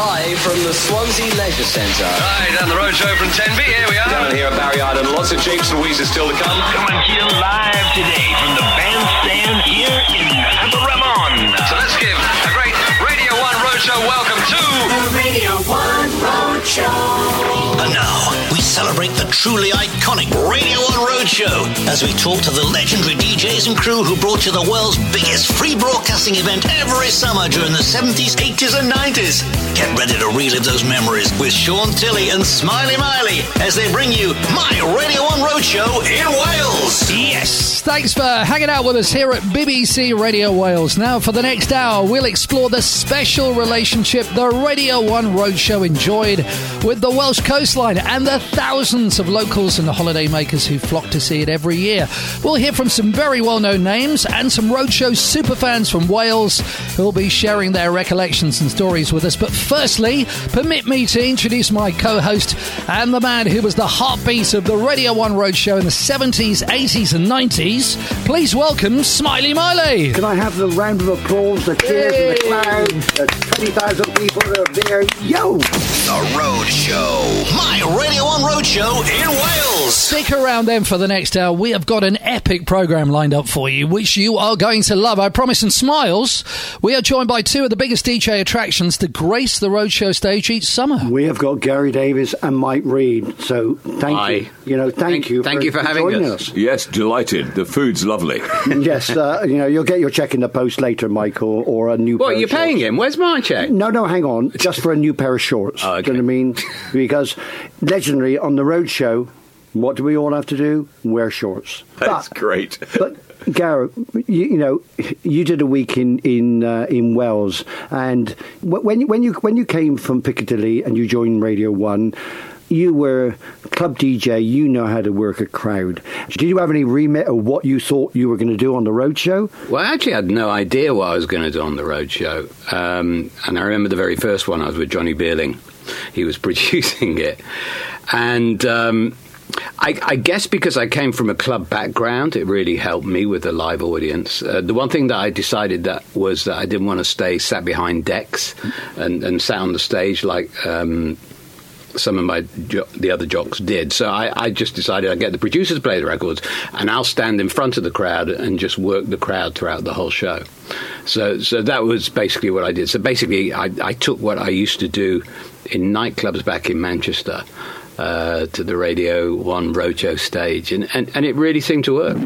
Live from the Swansea Leisure Centre. Right, down the road show from Tenby, here we are. Down here at Barry Island, lots of Japes and Weezers still to come. Coming to you live today from the bandstand here in Aberamon. So let's give a great Radio 1 Roadshow welcome to... The Radio 1 Roadshow. And now, we celebrate the truly iconic Radio 1 Roadshow as we talk to the legendary DJs and crew who brought you the world's biggest free broadcasting event every summer during the 70s, 80s and 90s. Get ready to relive those memories with Sean Tilley and Smiley Miley as they bring you My Radio 1 Roadshow in Wales. Yes, thanks for hanging out with us here at BBC Radio Wales. Now, for the next hour, we'll explore the special relationship the Radio 1 Roadshow enjoyed with the Welsh coastline and the thousands of locals and holiday makers who flock to see it every year. We'll hear from some very well-known names and some Roadshow superfans from Wales who'll be sharing their recollections and stories with us. But firstly, permit me to introduce my co-host and the man who was the heartbeat of the Radio 1 Roadshow in the 70s, 80s and 90s. Please welcome Smiley Miley. Can I have the round of applause, the cheers and the clouds, the 20,000 people that are there? Yo! The Roadshow. My Radio 1 Roadshow in Wales. Stick around then for the next hour. We have got an epic programme lined up for you, which you are going to love, I promise. And Smiles, we are joined by two of the biggest DJ attractions to grace the Roadshow stage each summer. We have got Gary Davies and Mike Reid, so thank you. Thank you for having us. Yes, delighted. The food's lovely. Yes, you'll get your check in the post later, Michael, or a new pair of shorts. What, you're paying him? Where's my check? No, hang on. Just for a new pair of shorts. Oh, okay. Do you know what I mean? Because legendary on the Roadshow, what do we all have to do? Wear shorts. That's great. But Gareth, you did a week in Wales, and when you came from Piccadilly and you joined Radio 1, you were club DJ. You know how to work a crowd. Did you have any remit of what you thought you were going to do on the Roadshow? Well, I actually had no idea what I was going to do on the Roadshow. And I remember the very first one, I was with Johnny Beerling. He was producing it. And I guess because I came from a club background, it really helped me with the live audience. The one thing that I decided was that I didn't want to stay sat behind decks and sat on the stage like some of the other jocks did. So I just decided I'd get the producers to play the records and I'll stand in front of the crowd and just work the crowd throughout the whole show. So that was basically what I did. So basically I took what I used to do in nightclubs back in Manchester to the Radio 1 Roadshow stage, and it really seemed to work. The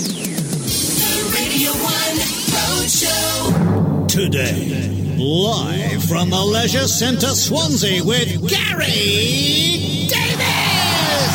Radio 1 Roadshow. Today, live from the Leisure Centre Swansea with Gary Davies.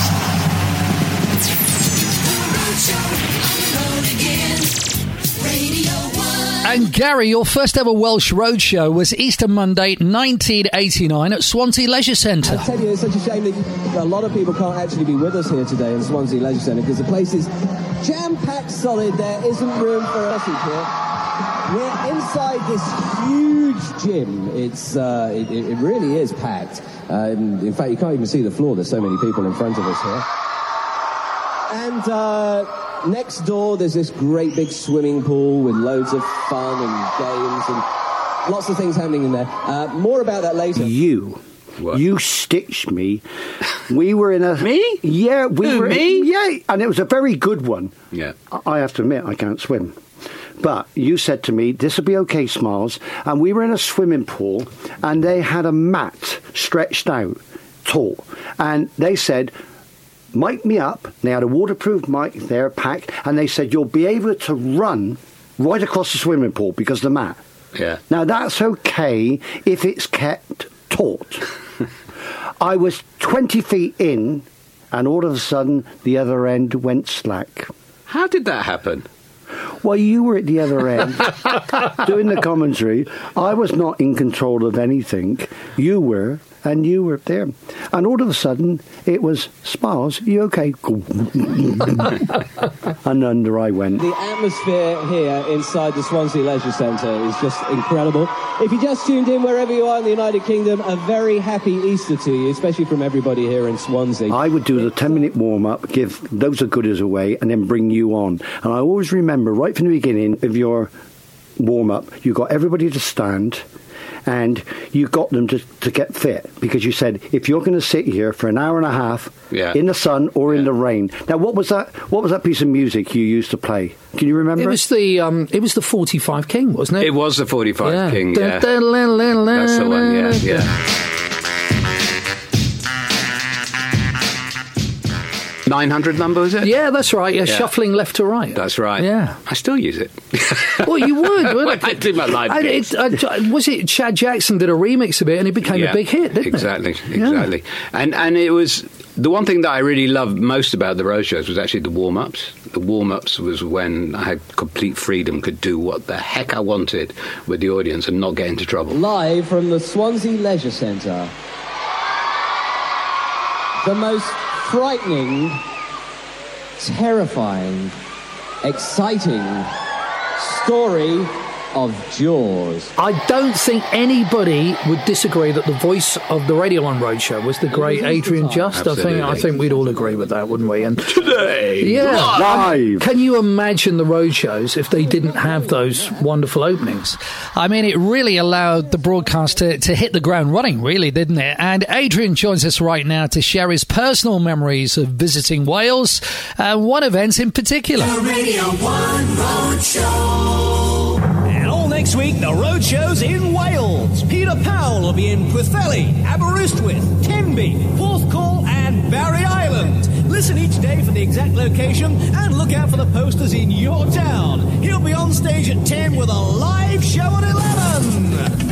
And Gary, your first ever Welsh Roadshow was Easter Monday 1989 at Swansea Leisure Centre. I tell you, it's such a shame that a lot of people can't actually be with us here today in Swansea Leisure Centre because the place is jam-packed solid. There isn't room for us here. We're inside this huge gym. It really is packed. In fact, you can't even see the floor. There's so many people in front of us here. And next door, there's this great big swimming pool with loads of fun and games and lots of things happening in there. More about that later. What? You stitched me. We were in a... Me? Yeah, me? Yeah, and it was a very good one. Yeah. I have to admit, I can't swim. But you said to me, this will be okay, Smiles. And we were in a swimming pool, and they had a mat stretched out, tall. And they said, mic me up. They had a waterproof mic there, pack, and they said, you'll be able to run right across the swimming pool because of the mat. Yeah. Now, that's okay if it's kept taut. I was 20 feet in, and all of a sudden, the other end went slack. How did that happen? Well, you were at the other end doing the commentary. I was not in control of anything. You were, and you were there. And all of a sudden, it was, Smiles, you okay? And under I went. The atmosphere here inside the Swansea Leisure Centre is just incredible. If you just tuned in wherever you are in the United Kingdom, a very happy Easter to you, especially from everybody here in Swansea. I would do the 10-minute warm-up, give loads of goodies away, and then bring you on. And I always remember, right from the beginning of your warm-up, you got everybody to stand, and you got them to get fit because you said, if you're going to sit here for an hour and a half in the sun or in the rain. Now, what was that piece of music you used to play? Can you remember? It was the 45 King, wasn't it? It was the 45 King, yeah. That's the one, yeah. 900 number, was it? Yeah, that's right. Yeah, shuffling left to right. That's right. Yeah. I still use it. Well, you would, wouldn't I do my live gigs. Was it Chad Jackson did a remix of it and it became a big hit, didn't it? Exactly. And it was... The one thing that I really loved most about the road shows was actually the warm-ups. The warm-ups was when I had complete freedom, could do what the heck I wanted with the audience and not get into trouble. Live from the Swansea Leisure Centre. The most frightening, terrifying, exciting story of Jaws. I don't think anybody would disagree that the voice of the Radio 1 Roadshow was the great Adrian Just. I think we'd all agree with that, wouldn't we? And today, live. Can you imagine the roadshows if they didn't have those wonderful openings? I mean, it really allowed the broadcast to hit the ground running, really, didn't it? And Adrian joins us right now to share his personal memories of visiting Wales and one event in particular. The Radio 1 Roadshow. Next week, the road shows in Wales. Peter Powell will be in Pwllheli, Aberystwyth, Tenby, Porthcawl and Barry Island. Listen each day for the exact location and look out for the posters in your town. He'll be on stage at 10 with a live show at 11.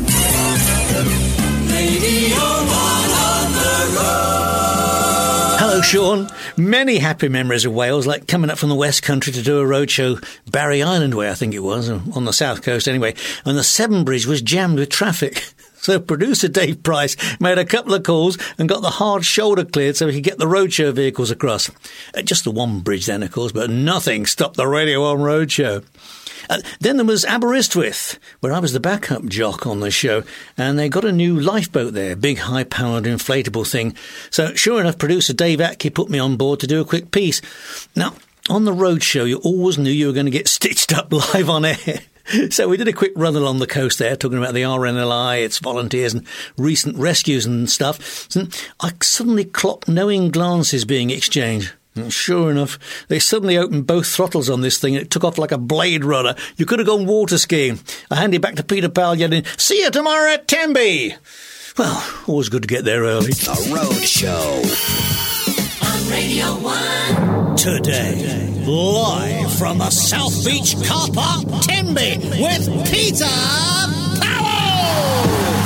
Radio 1 on the road. Hello, Sean. Many happy memories of Wales, like coming up from the West Country to do a roadshow Barry Island way, I think it was, on the south coast anyway, and the Severn Bridge was jammed with traffic. So producer Dave Price made a couple of calls and got the hard shoulder cleared so he could get the roadshow vehicles across. Just the one bridge then, of course, but nothing stopped the Radio 1 roadshow. Then there was Aberystwyth, where I was the backup jock on the show, and they got a new lifeboat there, big high-powered inflatable thing. So sure enough, producer Dave Atke put me on board to do a quick piece. Now, on the road show, you always knew you were going to get stitched up live on air. So we did a quick run along the coast there, talking about the RNLI, its volunteers and recent rescues and stuff. And I suddenly clocked knowing glances being exchanged. And sure enough, they suddenly opened both throttles on this thing and it took off like a Blade Runner. You could have gone water skiing. I handed back to Peter Powell yelling, "See you tomorrow at Tenby!" Well, always good to get there early. The Road Show on Radio 1. Today, live from the South Beach car park, Tenby, with Peter Powell!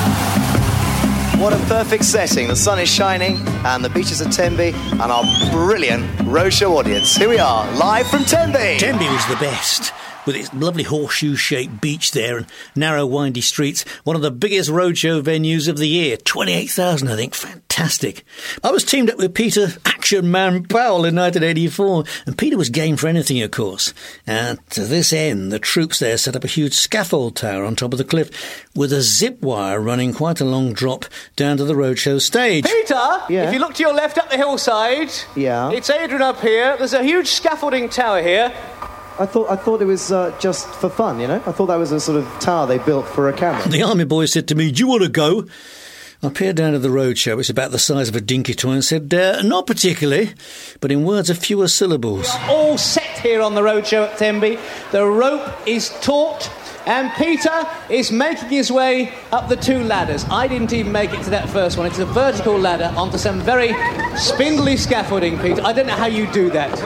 What a perfect setting. The sun is shining and the beaches of Tenby and our brilliant roadshow audience. Here we are, live from Tenby. Tenby was the best, with its lovely horseshoe-shaped beach there and narrow, windy streets. One of the biggest roadshow venues of the year. 28,000, I think. Fantastic. I was teamed up with Peter Action Man Powell in 1984, and Peter was game for anything, of course. And to this end, the troops there set up a huge scaffold tower on top of the cliff with a zip wire running quite a long drop down to the roadshow stage. Peter, if you look to your left up the hillside, it's Adrian up here. There's a huge scaffolding tower here. I thought it was just for fun, you know? I thought that was a sort of tower they built for a camera. The army boy said to me, "Do you want to go?" I peered down to the roadshow, it's about the size of a dinky toy, and said, "Not particularly," but in words of fewer syllables. All set here on the roadshow at Tenby. The rope is taut, and Peter is making his way up the two ladders. I didn't even make it to that first one. It's a vertical ladder onto some very spindly scaffolding, Peter. I don't know how you do that.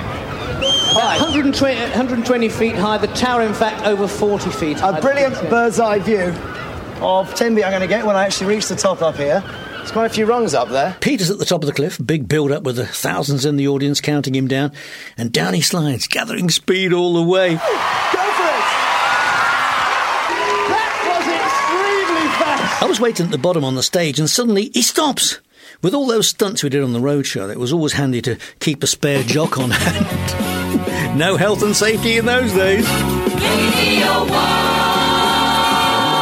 120 feet high, the tower in fact over 40 feet high. A brilliant bird's eye view of Tenby I'm going to get when I actually reach the top up here. There's quite a few rungs up there. Peter's at the top of the cliff, big build-up with the thousands in the audience counting him down, and down he slides, gathering speed all the way. Go for it! That was extremely fast! I was waiting at the bottom on the stage, and suddenly he stops. With all those stunts we did on the roadshow, it was always handy to keep a spare jock on hand. No health and safety in those days. Radio 1.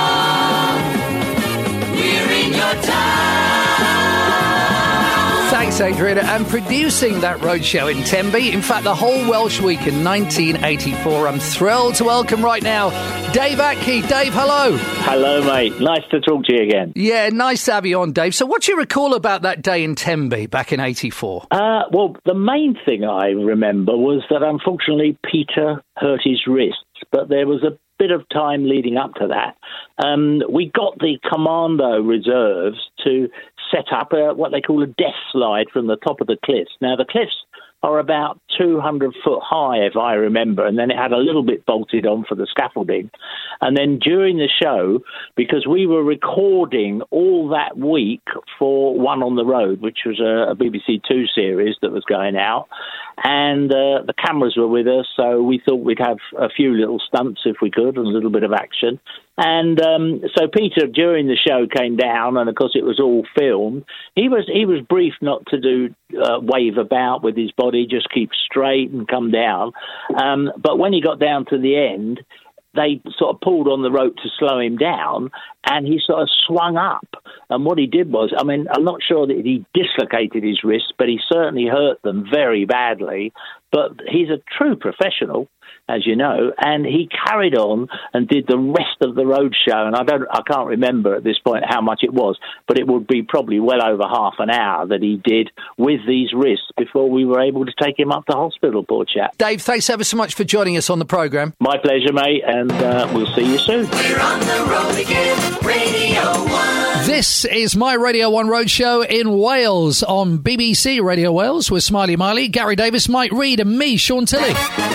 We're in your town. Thanks Thanks, Adrian. And producing that roadshow in Tenby, in fact, the whole Welsh week in 1984. I'm thrilled to welcome right now Dave Atke. Dave, hello. Hello, mate. Nice to talk to you again. Yeah, nice to have you on, Dave. So what do you recall about that day in Tenby back in 84? Well, the main thing I remember was that, unfortunately, Peter hurt his wrists, but there was a bit of time leading up to that. We got the commando reserves to set up what they call a death slide from the top of the cliffs. Now, the cliffs are about 200 foot high, if I remember, and then it had a little bit bolted on for the scaffolding. And then during the show, because we were recording all that week for One on the Road, which was a BBC Two series that was going out, and the cameras were with us, so we thought we'd have a few little stunts if we could, and a little bit of action. And so Peter, during the show, came down, and of course it was all filmed. He was briefed not to do wave about with his body, just keep straight and come down. But when he got down to the end, they sort of pulled on the rope to slow him down, and he sort of swung up. And what he did was, I mean, I'm not sure that he dislocated his wrists, but he certainly hurt them very badly. But he's a true professional, as you know, and he carried on and did the rest of the road show. And I can't remember at this point how much it was, but it would be probably well over half an hour that he did with these wrists before we were able to take him up to hospital, poor chap. Dave, thanks ever so much for joining us on the programme. My pleasure, mate, and we'll see you soon. We're on the road again, Radio 1. This is my Radio 1 Roadshow in Wales on BBC Radio Wales with Smiley Miley, Gary Davis, Mike Reid and me, Sean Tilley.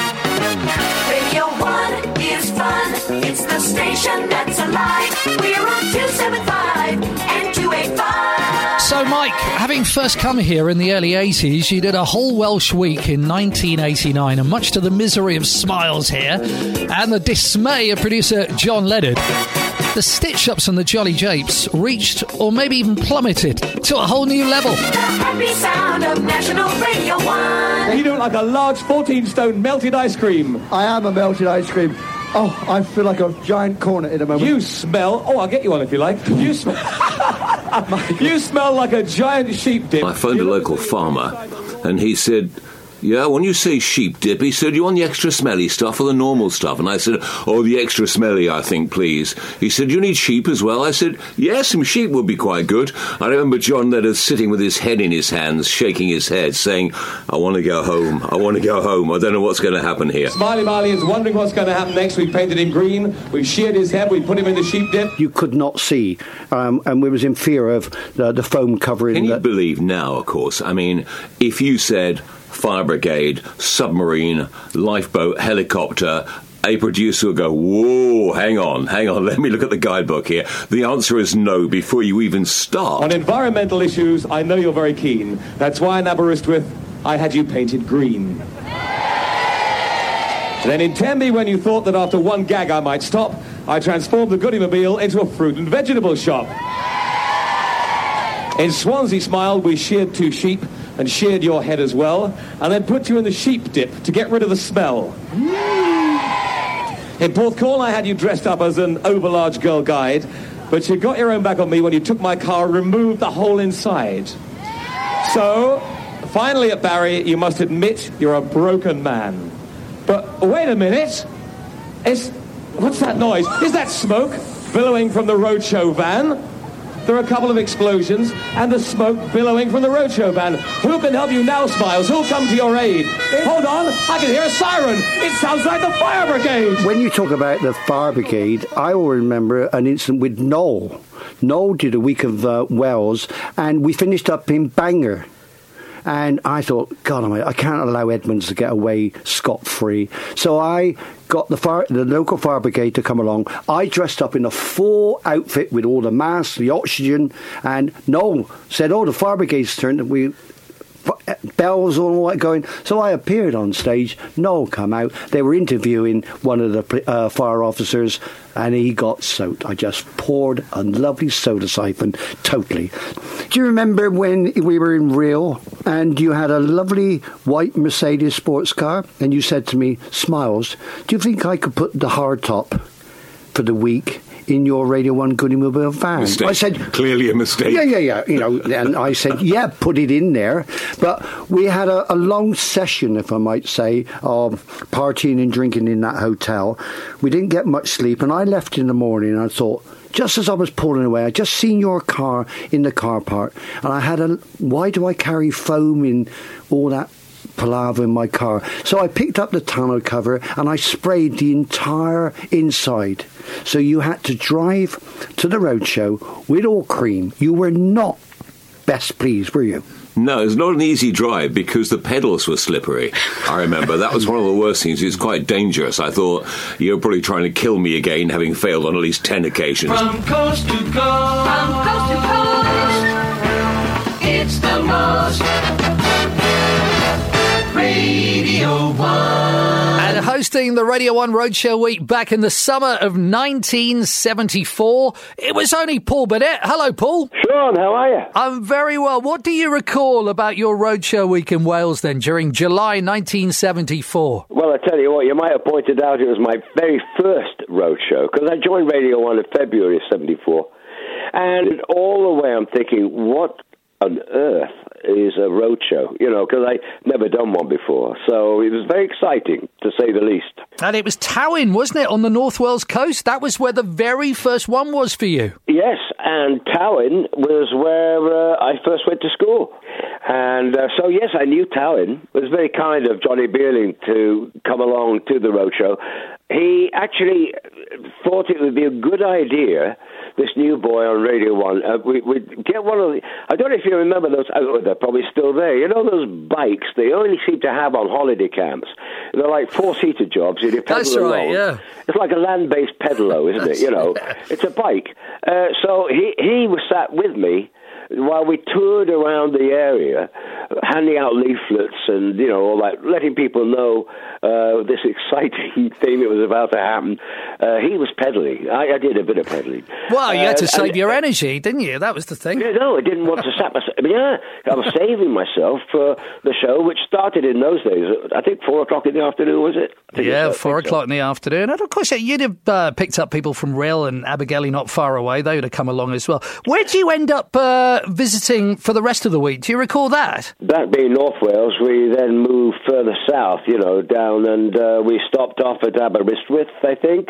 Radio 1 is fun. It's the station that's alive. We're on 275 and 285. So, Mike, having first come here in the early 80s, you did a whole Welsh week in 1989, and much to the misery of Smiles here and the dismay of producer John Leonard, the stitch-ups and the Jolly Japes reached, or maybe even plummeted, to a whole new level. The happy sound of National Radio 1. You look like a large 14-stone melted ice cream. I am a melted ice cream. Oh, I feel like a giant cornet in a moment. You smell... Oh, I'll get you one if you like. You smell... You smell like a giant sheep dip. I phoned a local farmer, and he said, yeah, when you say sheep dip, he said, you want the extra smelly stuff or the normal stuff? And I said, oh, the extra smelly, I think, please. He said, you need sheep as well? I said, yes, some sheep would be quite good. I remember John Leonard sitting with his head in his hands, shaking his head, saying, I want to go home. I want to go home. I don't know what's going to happen here. Smiley Marley is wondering what's going to happen next. We painted him green. We sheared his head. We put him in the sheep dip. You could not see, and we was in fear of the foam covering. Can you believe now, of course, I mean, if you said fire brigade, submarine, lifeboat, helicopter, a producer will go, whoa, hang on, let me look at the guidebook here. The answer is no before you even start. On environmental issues, I know you're very keen. That's why in Aberystwyth, I had you painted green. Then in Tenby, when you thought that after one gag I might stop, I transformed the Goodymobile into a fruit and vegetable shop. In Swansea Smile, we sheared 2 sheep and sheared your head as well, and then put you in the sheep dip to get rid of the smell. In Porthcawl, I had you dressed up as an overlarge girl guide, but you got your own back on me when you took my car and removed the whole inside. So, finally at Barry, you must admit you're a broken man. But wait a minute. What's that noise? Is that smoke billowing from the roadshow van? There are a couple of explosions and the smoke billowing from the roadshow van. Who can help you now, Smiles? Who'll come to your aid? Hold on, I can hear a siren. It sounds like the fire brigade. When you talk about the fire brigade, I will remember an incident with Noel. Noel did a week of Wells, and we finished up in Bangor. And I thought, God, I can't allow Edmonds to get away scot-free. So I got the local fire brigade to come along. I dressed up in a full outfit with all the masks, the oxygen, and Noel said, oh, the fire brigade's turn. Bells and all that going. So I appeared on stage. Noel come out. They were interviewing one of the fire officers, and he got soaked. I just poured a lovely soda siphon, totally. Do you remember when we were in Rio and you had a lovely white Mercedes sports car, and you said to me, Smiles, do you think I could put the hardtop for the week in your Radio 1 Goody Mobile van. Mistake. I said, clearly a mistake. Yeah. And I said, yeah, put it in there. But we had a long session, if I might say, of partying and drinking in that hotel. We didn't get much sleep, and I left in the morning, and I thought, just as I was pulling away, I just seen your car in the car park, and I had why do I carry foam in all that palaver in my car? So I picked up the tonneau cover and I sprayed the entire inside. So you had to drive to the roadshow with all cream. You were not best pleased, were you? No, it's not an easy drive because the pedals were slippery. I remember that was one of the worst things. It's quite dangerous. I thought you're probably trying to kill me again, having failed on at least 10 occasions. From coast to coast, it's the most Radio 1. And hosting the Radio 1 Roadshow Week back in the summer of 1974, it was only Paul Burnett. Hello, Paul. Sean, how are you? I'm very well. What do you recall about your Roadshow Week in Wales then, during July 1974? Well, I tell you what, you might have pointed out it was my very first roadshow, because I joined Radio 1 in February of 74. And all the way I'm thinking, what on earth is a roadshow? You know, because I'd never done one before. So it was very exciting, to say the least. And it was Tywyn, wasn't it, on the North Wales coast? That was where the very first one was for you. Yes, and Tywyn was where I first went to school. And so, yes, I knew Tywyn. It was very kind of Johnny Beerling to come along to the roadshow. He actually thought it would be a good idea, this new boy on Radio 1. We'd get one of the... I don't know if you remember those... they're probably still there. You know those bikes they only seem to have on holiday camps? They're like four-seater jobs. You pedal That's along. right, yeah. It's like a land-based pedalo, isn't it? You know, it's a bike. So he was sat with me while we toured around the area, handing out leaflets and, you know, all that, letting people know this exciting thing that was about to happen. He was pedaling. I did a bit of pedaling. Well, you had to save your energy, didn't you? That was the thing. No, I didn't want to sap myself. Yeah, I was saving myself for the show, which started in those days. I think 4 o'clock in the afternoon, was it? Yeah, 4 o'clock in the afternoon. And of course, you'd have picked up people from Rhyl and Abergele not far away. They would have come along as well. Where did you end up visiting for the rest of the week? Do you recall that? That being North Wales, we then moved further south, you know, down, and we stopped off at Aberystwyth, I think,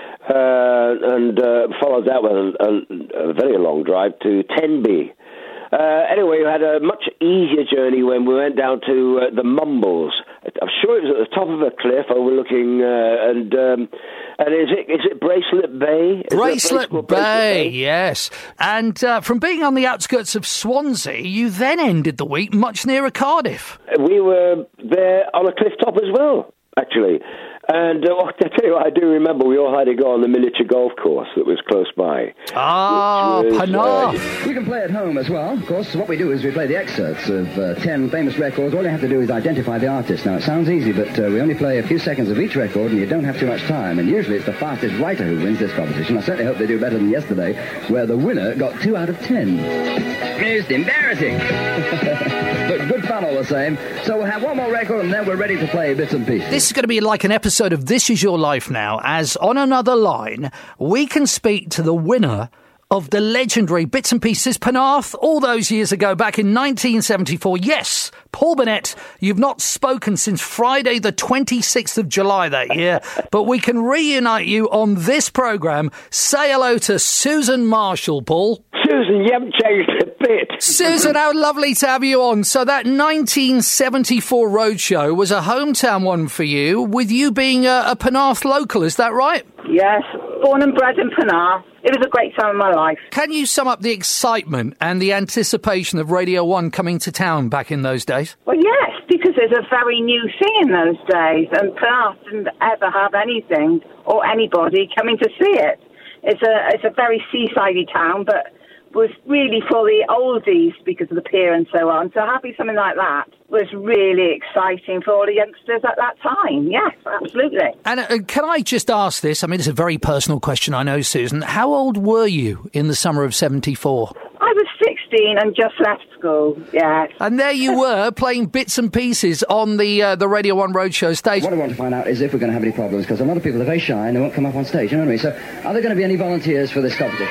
and followed that with a very long drive to Tenby. Anyway, we had a much easier journey when we went down to the Mumbles. I'm sure it was at the top of a cliff overlooking, and is it Bracelet Bay? Bracelet Bay, yes. And from being on the outskirts of Swansea, you then ended the week much nearer Cardiff. We were there on a cliff top as well, actually. And I tell you what, I do remember we all had to go on the miniature golf course that was close by. Ah, Penarth. You can play at home as well. Of course, what we do is we play the excerpts of 10 famous records. All you have to do is identify the artist. Now, it sounds easy, but we only play a few seconds of each record, and you don't have too much time. And usually it's the fastest writer who wins this competition. I certainly hope they do better than yesterday, where the winner got 2 out of 10. Most embarrassing. But good fun all the same. So we'll have one more record, and then we're ready to play bits and pieces. This is going to be like an episode of This Is Your Life now, as on another line, we can speak to the winner of the legendary Bits and Pieces Penarth all those years ago, back in 1974. Yes, Paul Burnett, you've not spoken since Friday the 26th of July that year, but we can reunite you on this programme. Say hello to Susan Marshall, Paul. Susan, you haven't changed a bit. Susan, how lovely to have you on. So that 1974 roadshow was a hometown one for you, with you being a Penarth local, is that right? Yes, born and bred in Penarth. It was a great time of my life. Can you sum up the excitement and the anticipation of Radio 1 coming to town back in those days? Well, yes, because it's a very new thing in those days, and Penarth didn't ever have anything or anybody coming to see it. It's a very seaside town, but was really for the oldies because of the pier and so on. So having something like that was really exciting for all the youngsters at that time. Yes, absolutely. And can I just ask this? I mean, it's a very personal question, I know, Susan. How old were you in the summer of 74? I was 16. 16 and just left school, yes. And there you were, playing bits and pieces on the Radio 1 Roadshow stage. What I want to find out is if we're going to have any problems, because a lot of people are very shy and they won't come up on stage, you know what I mean? So, are there going to be any volunteers for this competition?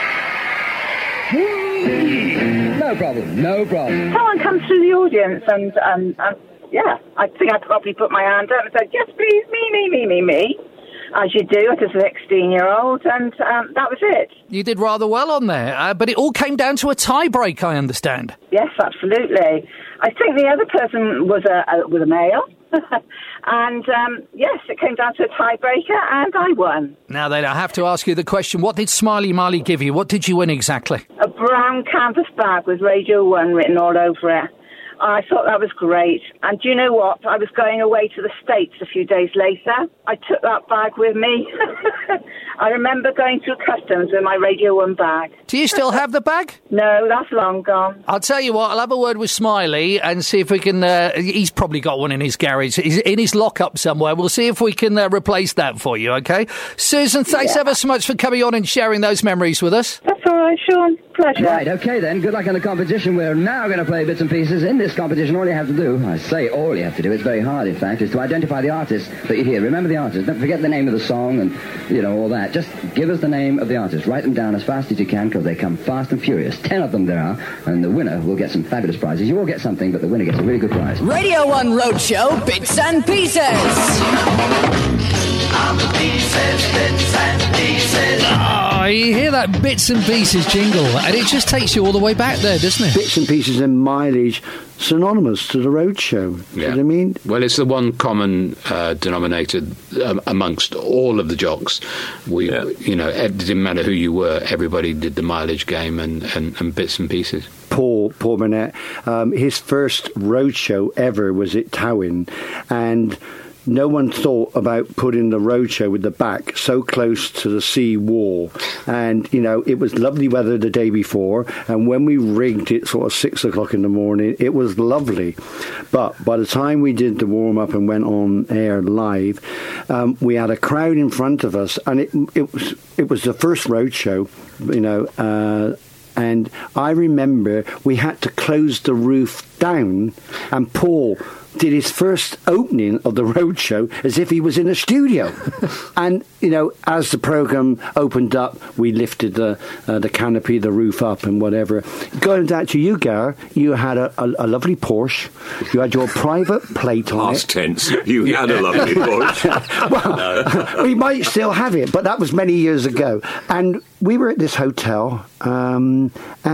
No problem, no problem. Someone comes through the audience and yeah, I think I'd probably put my hand up and said, yes, please, me, as you do as a 16-year-old, and that was it. You did rather well on there, but it all came down to a tie-break, I understand. Yes, absolutely. I think the other person was a male, and yes, it came down to a tiebreaker, and I won. Now then, I have to ask you the question, what did Smiley Marley give you? What did you win exactly? A brown canvas bag with Radio 1 written all over it. I thought that was great. And do you know what? I was going away to the States a few days later. I took that bag with me. I remember going through customs with my Radio 1 bag. Do you still have the bag? No, that's long gone. I'll tell you what, I'll have a word with Smiley and see if we can... he's probably got one in his garage. He's in his lockup somewhere. We'll see if we can replace that for you, OK? Susan, thanks ever so much for coming on and sharing those memories with us. That's all right, Sean. Pleasure. Right, OK then. Good luck in the competition. We're now going to play bits and pieces. In this competition, all you have to do, I say all you have to do, it's very hard, in fact, is to identify the artist that you hear. Remember the artist. Don't forget the name of the song and, you know, all that. Just give us the name of the artist. Write them down as fast as you can, because they come fast and furious. 10 of them there are, and the winner will get some fabulous prizes. You all get something, but the winner gets a really good prize. Radio 1 Roadshow Bits and Pieces. Bits and pieces. Oh, you hear that bits and pieces jingle, and it just takes you all the way back there, doesn't it? Bits and pieces and mileage synonymous to the roadshow. Yeah. You know what I mean? Well, it's the one common denominator amongst all of the jocks. You know, it didn't matter who you were, everybody did the mileage game and bits and pieces. Paul Burnett, his first roadshow ever was at Towin, and no one thought about putting the roadshow with the back so close to the sea wall. And, you know, it was lovely weather the day before, and when we rigged it sort of 6 o'clock in the morning, it was lovely. But by the time we did the warm-up and went on air live, we had a crowd in front of us, and it was the first roadshow, you know, and I remember we had to close the roof down, and Paul did his first opening of the roadshow as if he was in a studio. And, you know, as the programme opened up, we lifted the canopy, the roof up and whatever. Going back to you, Gar, you had a lovely Porsche. You had your private plate on Past tense. You had a lovely Porsche. Well, we might still have it, but that was many years ago. And we were at this hotel, and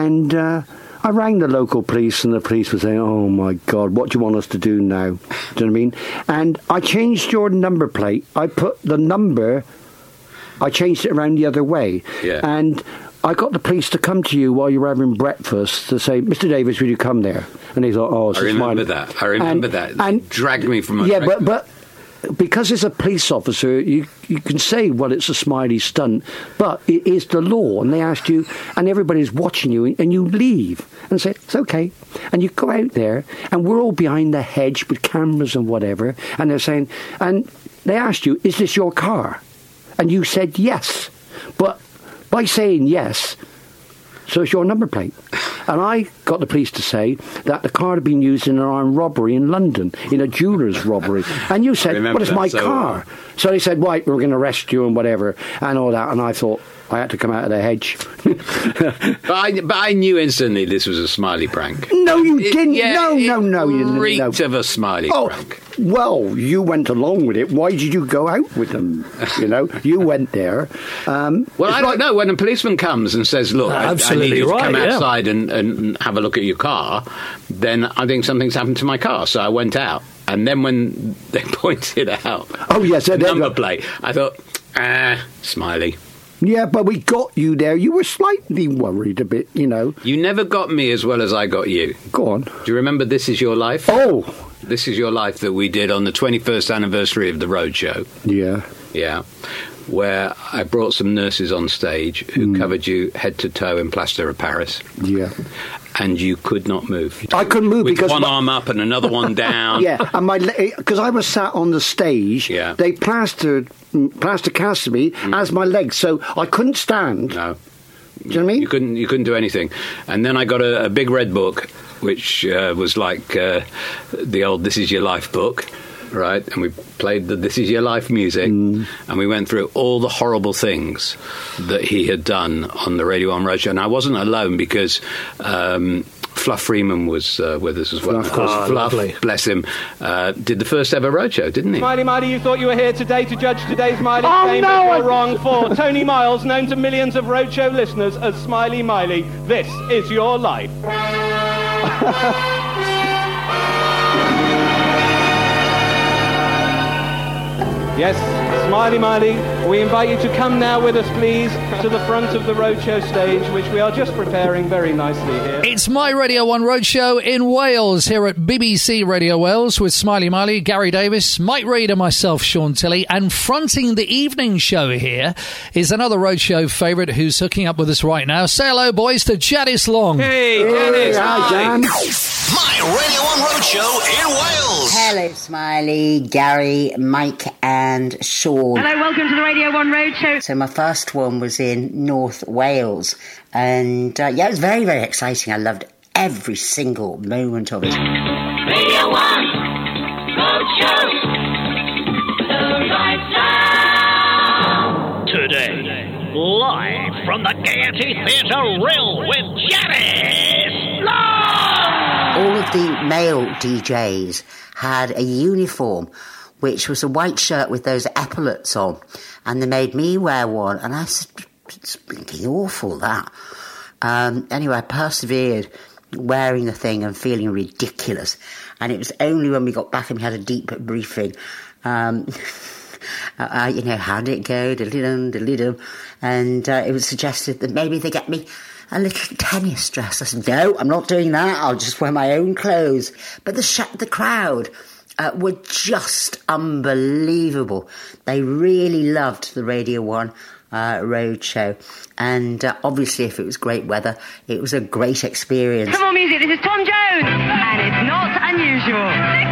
I rang the local police, and the police were saying, oh, my God, what do you want us to do now? Do you know what I mean? And I changed your number plate. I put the number, I changed it around the other way. Yeah. And I got the police to come to you while you were having breakfast to say, Mr. Davis, will you come there? And he thought, oh, it's I remember that. And dragged me from my but because it's a police officer, you can say, well, it's a Smiley stunt, but it is the law, and they asked you, and everybody's watching you, and you leave and say, it's okay. And you go out there, and we're all behind the hedge with cameras and whatever, and they're saying, and they asked you, is this your car? And you said yes. But by saying yes, so it's your number plate. And I got the police to say that the car had been used in an armed robbery in London, in a jeweller's robbery. And you said, well, it's my car. So they said, right, we're going to arrest you and whatever, and all that. And I thought, I had to come out of the hedge. but I knew instantly this was a Smiley prank. No, you didn't. No. It reeked of a Smiley prank. Well, you went along with it. Why did you go out with them? You know, you went there. Well, I don't know. When a policeman comes and says, look, I need you to come outside and have a look at your car, then I think something's happened to my car. So I went out. And then when they pointed out the number plate, I thought, Smiley. Yeah, but we got you there. You were slightly worried a bit, you know. You never got me as well as I got you. Go on. Do you remember This Is Your Life? Oh. This Is Your Life that we did on the 21st anniversary of the Roadshow. Yeah. Yeah. Where I brought some nurses on stage who covered you head to toe in plaster of Paris. Yeah. And you could not move. I couldn't move because one arm up and another one down. Yeah, and because I was sat on the stage, they plaster casted me as my legs, so I couldn't stand. No. Do you know what I mean? You couldn't do anything. And then I got a big red book, which was like the old This Is Your Life book, right? And we played the This Is Your Life music, and we went through all the horrible things that he had done on the Radio 1 Roadshow. And I wasn't alone, because Fluff Freeman was with us as well. Of course. Fluff, bless him, did the first ever Roadshow, didn't he? Smiley, you thought you were here today to judge today's Miley game, no, but you're wrong for Tony Miles, known to millions of Roadshow listeners as Smiley Miley. This is your life. Yes, Smiley Miley, we invite you to come now with us, please, to the front of the Roadshow stage, which we are just preparing very nicely here. It's my Radio 1 Roadshow in Wales, here at BBC Radio Wales, with Smiley Miley, Gary Davis, Mike Reid and myself, Sean Tilley. And fronting the evening show here is another Roadshow favourite who's hooking up with us right now. Say hello, boys, to Janice Long. Hey, Janice. Hi, Jan. My Radio 1 Roadshow in Wales. Hello, Smiley, Gary, Mike and Sean. Hello, welcome to the Radio 1 Roadshow. So my first one was in North Wales, and it was very, very exciting. I loved every single moment of it. Radio 1 Roadshow. The right sound. Today, live from the Gaiety Theatre Rill with Janice Long. All of the male DJs had a uniform, which was a white shirt with those epaulets on, and they made me wear one, and I said, it's blinking awful, that. Anyway, I persevered wearing the thing and feeling ridiculous, and it was only when we got back and we had a deep briefing, how did it go, diddly-dum, and it was suggested that maybe they get me a little tennis dress. I said, no, I'm not doing that, I'll just wear my own clothes. But the crowd were just unbelievable. They really loved the Radio 1 Roadshow, and obviously if it was great weather, it was a great experience. Come on, music, this is Tom Jones, and it's not unusual.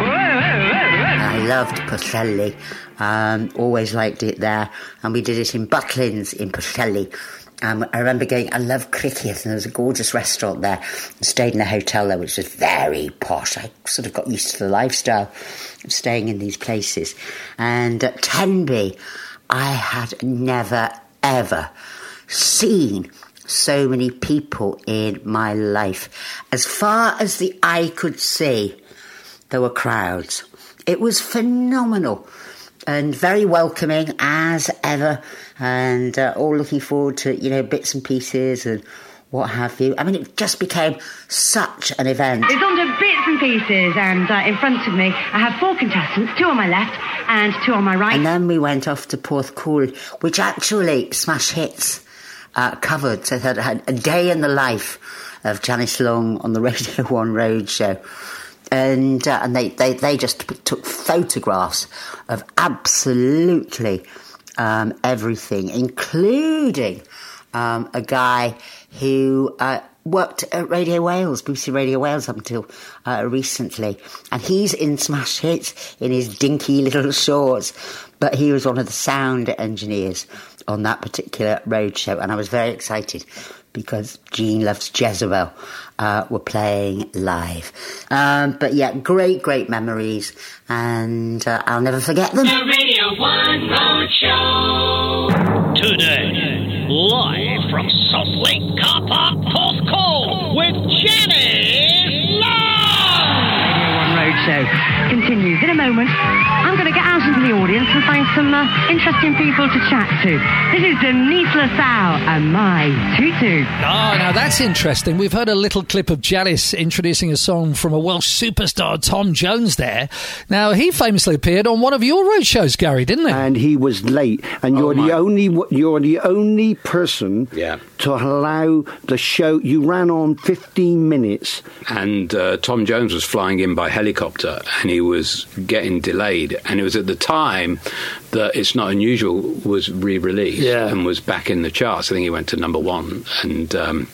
I loved Pwllheli, always liked it there, and we did it in Butlins in Pwllheli. I remember I love Criccieth, and there was a gorgeous restaurant there. I stayed in a hotel there, which was very posh. I sort of got used to the lifestyle of staying in these places. And at Tenby, I had never, ever seen so many people in my life. As far as the eye could see, there were crowds. It was phenomenal. And very welcoming as ever, and all looking forward to, bits and pieces and what have you. I mean, it just became such an event. It's on to bits and pieces, and in front of me I have 4 contestants, 2 on my left and 2 on my right. And then we went off to Porthcawl, which actually Smash Hits covered, so that had a day in the life of Janice Long on the Radio 1 Roadshow. And they just took photographs of absolutely everything, including a guy who worked at Radio Wales, BBC Radio Wales up until recently. And he's in Smash Hits in his dinky little shorts. But he was one of the sound engineers on that particular roadshow. And I was very excited because Gene Loves Jezebel were playing live. But yeah, great memories. And I'll never forget them. The Radio 1 Roadshow. Today, live from Salt Lake Car Park, Porthcawl, with Janice Long. Radio 1 Roadshow continues in a moment. I'm going to get out into the audience and find some interesting people to chat to. This is Denise LaSalle and My Tutu. Oh, now that's interesting. We've heard a little clip of Janice introducing a song from a Welsh superstar, Tom Jones, there. Now, he famously appeared on one of your roadshows, Gary, didn't he? And he was late. And you're the only person to allow the show. You ran on 15 minutes. And Tom Jones was flying in by helicopter, and he was getting delayed. And it was at the time that It's Not Unusual was re-released and was back in the charts. I think he went to number 1. And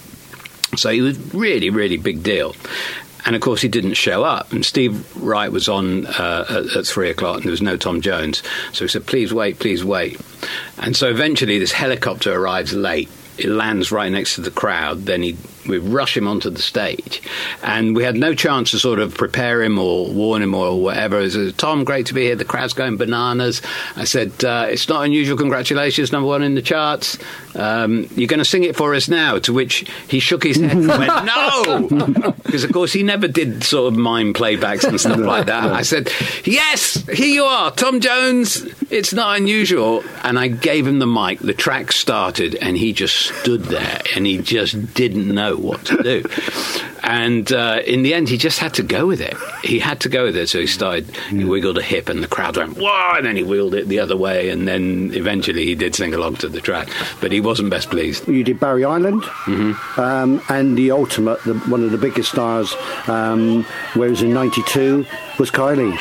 so he was really, really big deal. And, of course, he didn't show up. And Steve Wright was on at 3 o'clock, and there was no Tom Jones. So he said, please wait, please wait. And so eventually this helicopter arrives late. it lands right next to the crowd, then we rush him onto the stage. And we had no chance to sort of prepare him or warn him or whatever. He said, Tom, great to be here. The crowd's going bananas. I said, it's not unusual. Congratulations, number 1 in the charts. You're going to sing it for us now? To which he shook his head and went, no! Because, of course, he never did sort of mime playbacks and stuff like that. I said, yes, here you are, Tom Jones. It's not unusual. And I gave him the mic. The track started, and he just stood there, and he just didn't know what to do. And in the end, he just had to go with it. He had to go with it. So he wiggled a hip, and the crowd went, whoa, and then he wheeled it the other way, and then eventually he did sing along to the track. But he wasn't best pleased. You did Barry Island, and the ultimate, one of the biggest stars, whereas in 92 was Kylie.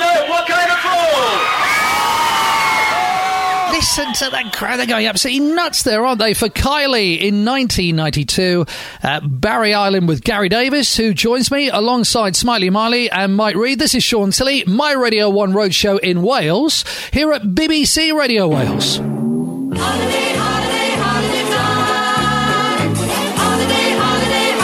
Listen to that crowd. They're going absolutely nuts there, aren't they? For Kylie in 1992, Barry Island with Gary Davis, who joins me alongside Smiley Miley and Mike Reid. This is Sean Tilley, my Radio 1 Roadshow in Wales, here at BBC Radio Wales. Holiday, holiday, holiday time. Holiday, holiday,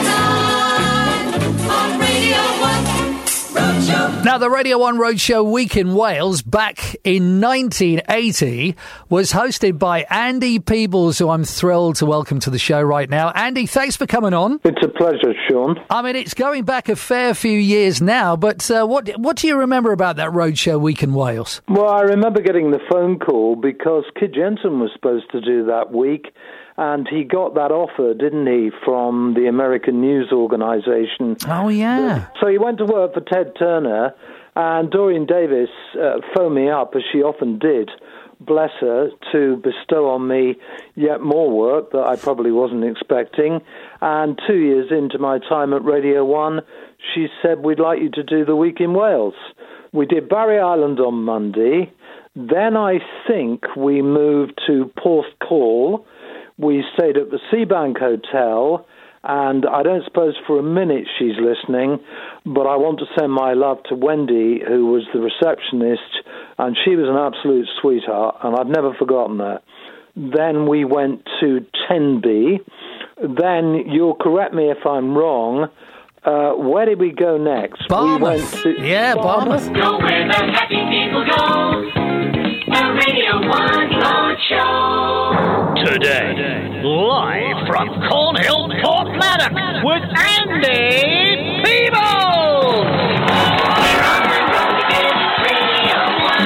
holiday time. On Radio 1 Roadshow. Now, the Radio 1 Roadshow Week in Wales back in 1980 was hosted by Andy Peebles, who I'm thrilled to welcome to the show right now. Andy, thanks for coming on. It's a pleasure, Sean. I mean, it's going back a fair few years now, but what do you remember about that Roadshow Week in Wales? Well, I remember getting the phone call because Kid Jensen was supposed to do that week, and he got that offer, didn't he, from the American News Organization. Oh, yeah. So he went to work for Ted Turner, and Doreen Davis phoned me up, as she often did, bless her, to bestow on me yet more work that I probably wasn't expecting. And 2 years into my time at Radio 1, she said, we'd like you to do the Week in Wales. We did Barry Island on Monday. Then I think we moved to Porthcawl. We stayed at the Seabank Hotel, and I don't suppose for a minute she's listening, but I want to send my love to Wendy, who was the receptionist, and she was an absolute sweetheart, and I've never forgotten her. Then we went to Tenby. Then, you'll correct me if I'm wrong, where did we go next? Barmouth. We went to Barmouth. Go where the happy people go. The Radio 1 Roadshow. Today, live from Cornhill, Portmaddock, with Andy Peebles. We're on the road again, Radio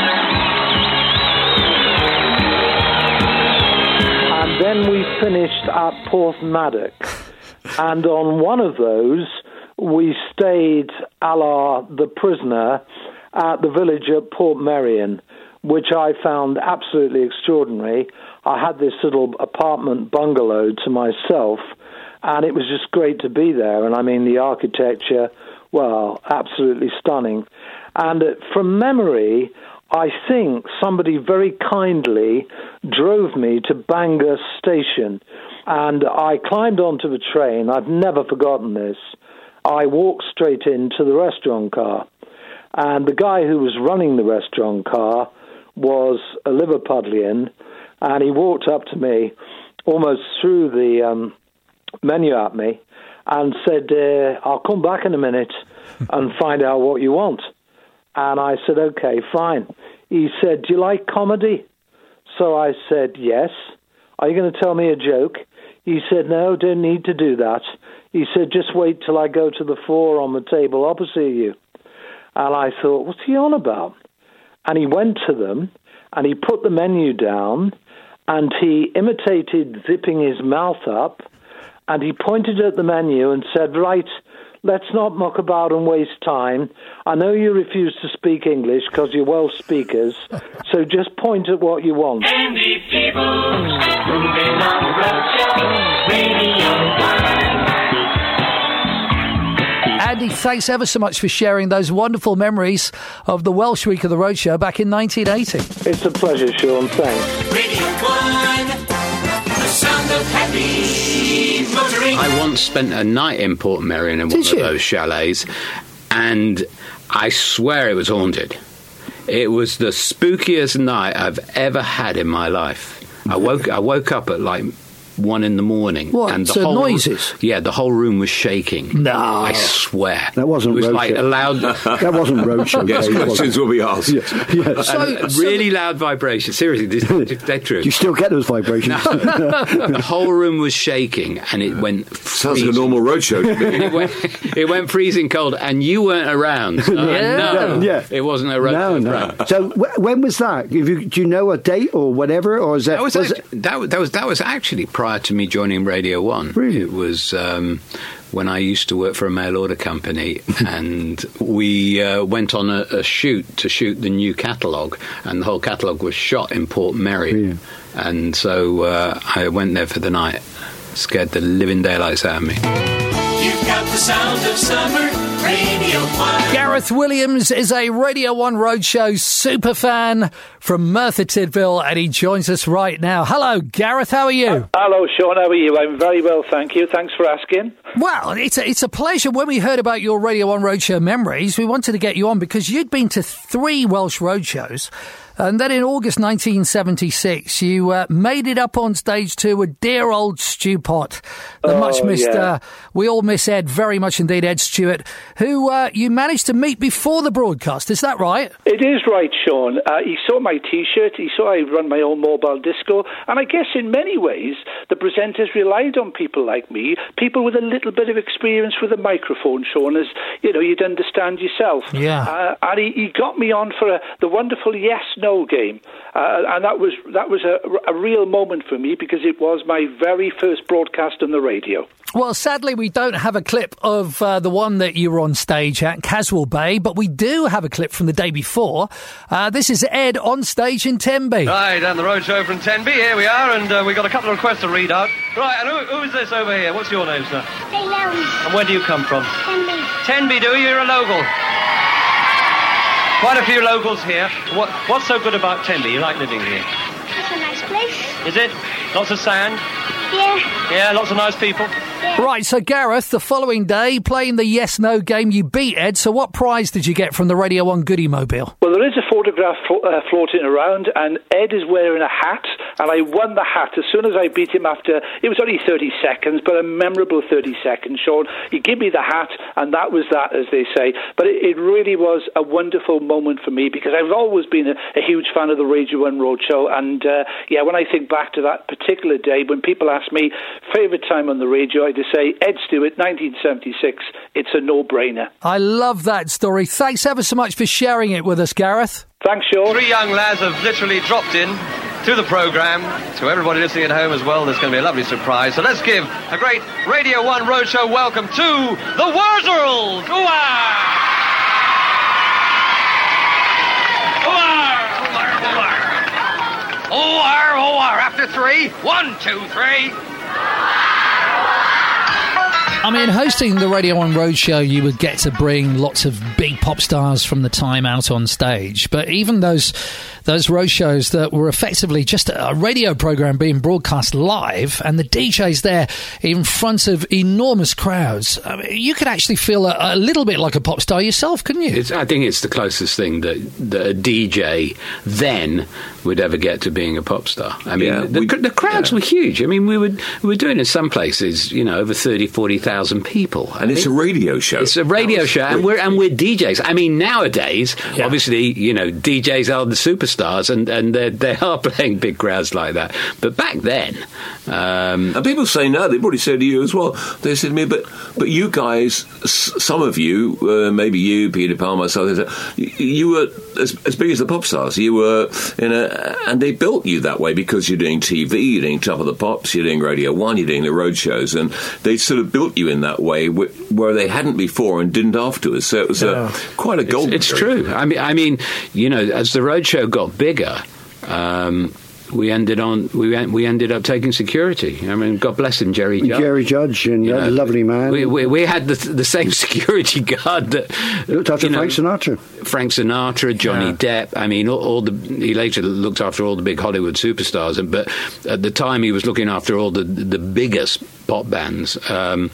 1. And then we finished at Portmaddock. And on one of those, we stayed a la The Prisoner at the village at Portmeirion, which I found absolutely extraordinary. I had this little apartment bungalow to myself, and it was just great to be there. And I mean, the architecture, well, absolutely stunning. And from memory, I think somebody very kindly drove me to Bangor Station, and I climbed onto the train. I've never forgotten this. I walked straight into the restaurant car, and the guy who was running the restaurant car was a Liverpudlian, and he walked up to me, almost threw the menu at me, and said, I'll come back in a minute and find out what you want. And I said, okay, fine. He said, do you like comedy? So I said, yes. Are you going to tell me a joke? He said, no, don't need to do that. He said, just wait till I go to the floor on the table opposite you. And I thought, what's he on about? And he went to them, and he put the menu down, and he imitated zipping his mouth up, and he pointed at the menu and said, right, let's not muck about and waste time. I know you refuse to speak English because you're Welsh speakers, so just point at what you want. Andy Peebles, moving on the roadshow, Radio 1. Andy, thanks ever so much for sharing those wonderful memories of the Welsh Week of the Roadshow back in 1980. It's a pleasure, Sean. Thanks. Radio 1, the sound of happy motoring. I once spent a night in Portmeirion in one of those chalets, and I swear it was haunted. It was the spookiest night I've ever had in my life. I woke up at like 1 in the morning. What? And So noises? Yeah, the whole room was shaking. No. I swear. That wasn't It was Roadshow. like a loud... That wasn't Roadshow. Yes, Dave, was questions it? will be asked. Yes. And really loud vibrations. Seriously, they're true. You still get those vibrations. The whole room was shaking, and it went. Sounds like a normal roadshow to me. it went freezing cold, and you weren't around. So Yeah. it wasn't a roadshow. No. So when was that? Do you know a date or whatever, or is that? That was actually prior to me joining Radio 1. Really? It was when I used to work for a mail order company, and we went on a shoot to shoot the new catalogue, and the whole catalogue was shot in Port Mary. Yeah. And so I went there for the night, scared the living daylights out of me. You've got the sound of summer, Radio 1. Gareth Williams is a Radio 1 Roadshow superfan from Merthyr Tydfil, and he joins us right now. Hello, Gareth, how are you? Hello, Sean, how are you? I'm very well, thank you. Thanks for asking. Well, it's a pleasure. When we heard about your Radio 1 Roadshow memories, we wanted to get you on because you'd been to 3 Welsh roadshows. And then in August 1976, you made it up on stage to a dear old Stu Pott, the much missed, we all miss Ed very much indeed, Ed Stewart, who you managed to meet before the broadcast. Is that right? It is right, Sean. He saw my T-shirt, he saw I run my own mobile disco, and I guess in many ways the presenters relied on people like me, people with a little bit of experience with a microphone, Sean, as you'd understand yourself. Yeah. And he got me on for the wonderful yes-no game, and that was a real moment for me because it was my very first broadcast on the radio. Well, sadly, we don't have a clip of the one that you were on stage at Caswell Bay, but we do have a clip from the day before. This is Ed on stage in Tenby. Right, and the roadshow from Tenby, here we are, and we've got a couple of requests to read out. Right, and who is this over here? What's your name, sir? Dave Lowndes. And where do you come from? Tenby. Tenby, do you? You're a local. Quite a few locals here. What's so good about Tenby? You like living here? It's a nice place. Is it? Lots of sand? Yeah. Yeah, lots of nice people. Right, so Gareth, the following day, playing the yes-no game, you beat Ed. So what prize did you get from the Radio 1 Goodie Mobile? Well, there is a photograph floating around, and Ed is wearing a hat, and I won the hat as soon as I beat him after, it was only 30 seconds, but a memorable 30 seconds, Sean. He gave me the hat, and that was that, as they say. But it really was a wonderful moment for me, because I've always been a huge fan of the Radio 1 Roadshow, and when I think back to that particular day, when people ask me, favourite time on the radio, I just say, Ed Stewart, 1976, it's a no-brainer. I love that story. Thanks ever so much for sharing it with us, Gareth. Thanks, Sean. 3 young lads have literally dropped in to the programme. To everybody listening at home as well, there's going to be a lovely surprise. So let's give a great Radio 1 Roadshow welcome to the Wurzels! Ooh-ah! O-R, after 3. 1, 2, 3. I mean, hosting the Radio 1 Roadshow, you would get to bring lots of big pop stars from the time out on stage. But even those roadshows that were effectively just a radio program being broadcast live, and the DJs there in front of enormous crowds, I mean, you could actually feel a little bit like a pop star yourself, couldn't you? I think it's the closest thing that a DJ then would ever get to being a pop star. I mean, the crowds were huge. I mean, we were doing in some places, over 30, 40,000 people. And it's a radio show. It's a radio show, and we're DJs. I mean, nowadays, obviously, DJs are the superstars, and they are playing big crowds like that. But back then, and people say now, they've already said to you as well. They said to me, but you guys, some of you, maybe you, Peter Palmer, myself, you were as big as the pop stars. You were and they built you that way because you're doing TV, you're doing Top of the Pops, you're doing Radio 1, you're doing the road shows, and they sort of built you in that way where they hadn't before and didn't afterwards. So it was quite a golden. It's true. I mean, as the road show got bigger, we ended up taking security. I mean, God bless him, Jerry Judge. Jerry Judge, and a lovely man. We had the same security guard that looked after Frank Sinatra. Frank Sinatra, Johnny Depp. I mean, he later looked after all the big Hollywood superstars. But at the time, he was looking after all the biggest pop bands. The